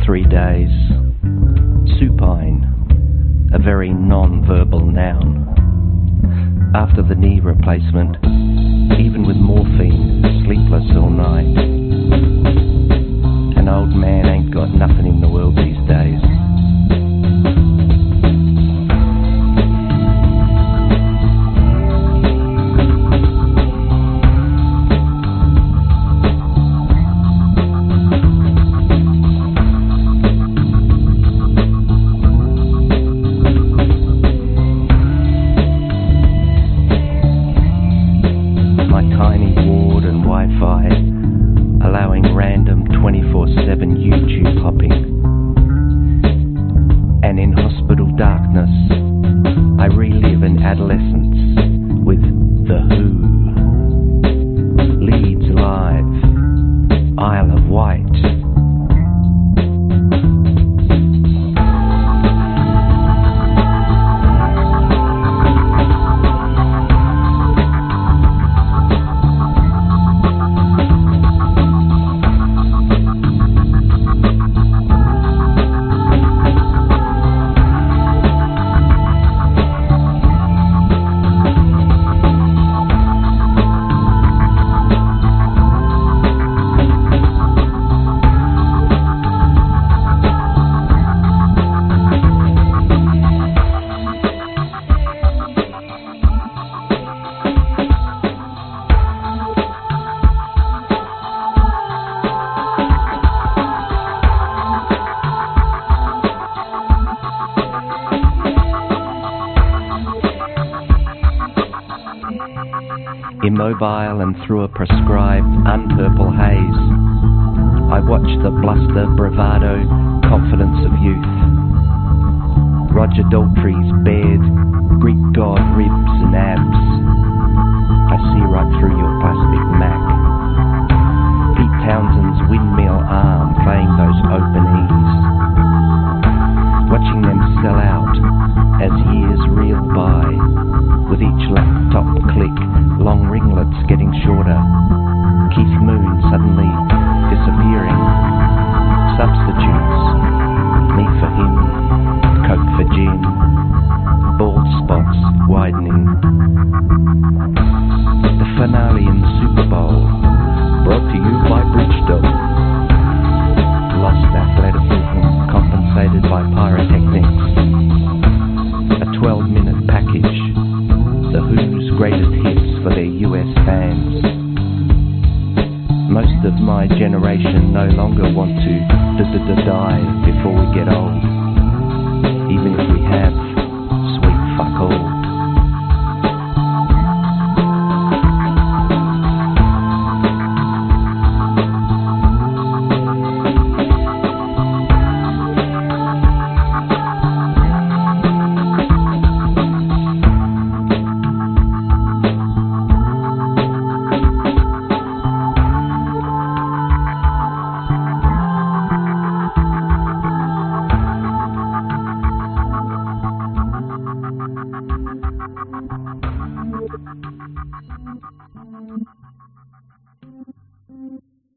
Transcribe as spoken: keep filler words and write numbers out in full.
three days. Supine, a very non-verbal noun. After the knee replacement, even with morphine, sleepless all night. An old man ain't got nothing in the world these days. Allowing random twenty-four seven YouTube hopping. And in hospital darkness, I relive an adolescence with The Who. Leeds Live, Isle of Wight. Immobile and through a prescribed unpurple haze, I watch the bluster, bravado, confidence of youth. Roger Daltrey's bared Greek god ribs and abs. I see right through your plastic Mac. Pete Townsend's windmill arm playing those open E's. Watching them sell out as years reel by, with each laptop click, long ringlets getting shorter. Keith Moon suddenly disappearing. Substitutes. Me for him, Coke for gin. Bald spots widening. The finale in the Super Bowl, brought to you by Bridgestone. Lost athleticism compensated by pyrotechnics. A twelve minute package. The Who's greatest hits for their U S fans. Most of my generation no longer want to d-d-d-die before we get old. Even if